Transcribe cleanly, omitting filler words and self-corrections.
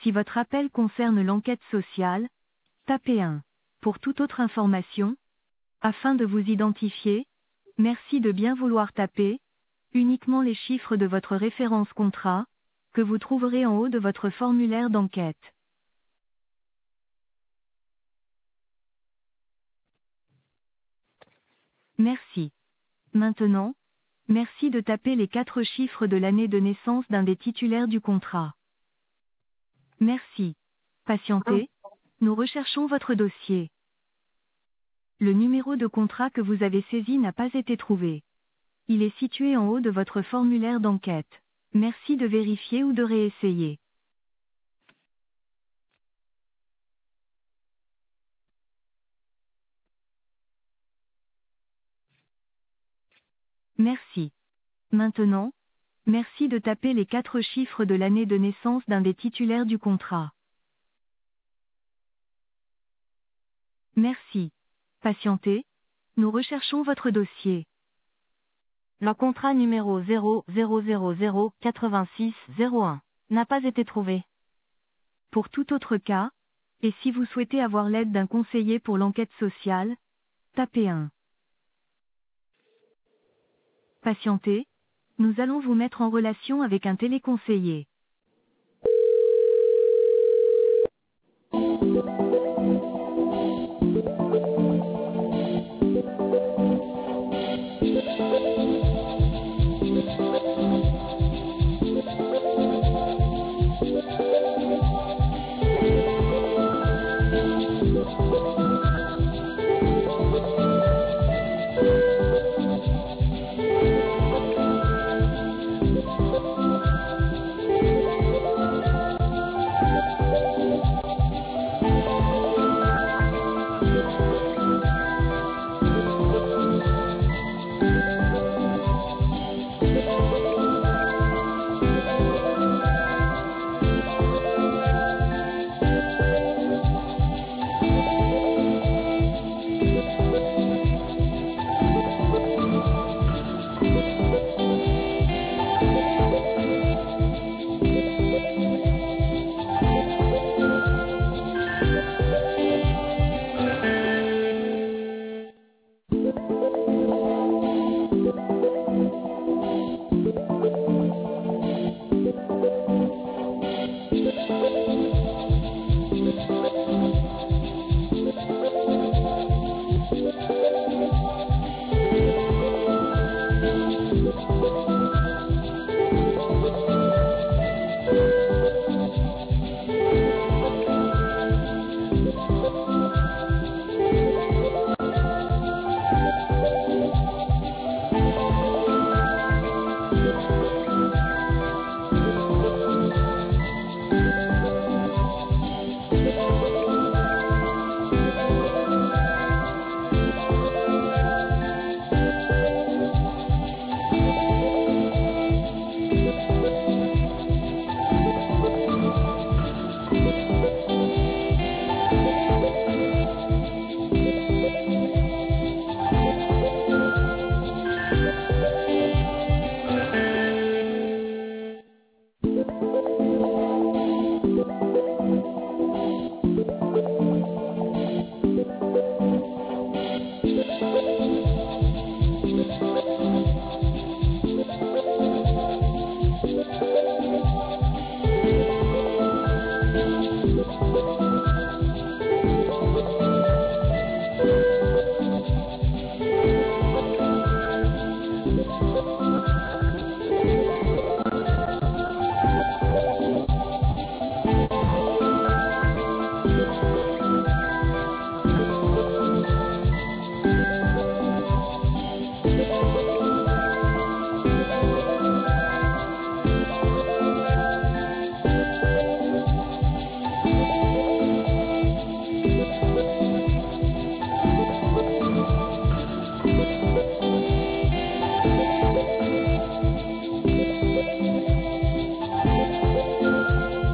Si votre appel concerne l'enquête sociale, tapez 1. Pour toute autre information, afin de vous identifier, merci de bien vouloir taper uniquement les chiffres de votre référence contrat, que vous trouverez en haut de votre formulaire d'enquête. Merci. Maintenant, merci de taper les 4 chiffres de l'année de naissance d'un des titulaires du contrat. Merci. Patientez, nous recherchons votre dossier. Le numéro de contrat que vous avez saisi n'a pas été trouvé. Il est situé en haut de votre formulaire d'enquête. Merci de vérifier ou de réessayer. Merci. Maintenant, merci de taper les 4 chiffres de l'année de naissance d'un des titulaires du contrat. Merci. Patientez, nous recherchons votre dossier. Le contrat numéro 0008601 n'a pas été trouvé. Pour tout autre cas, et si vous souhaitez avoir l'aide d'un conseiller pour l'enquête sociale, tapez 1. Patientez, nous allons vous mettre en relation avec un téléconseiller.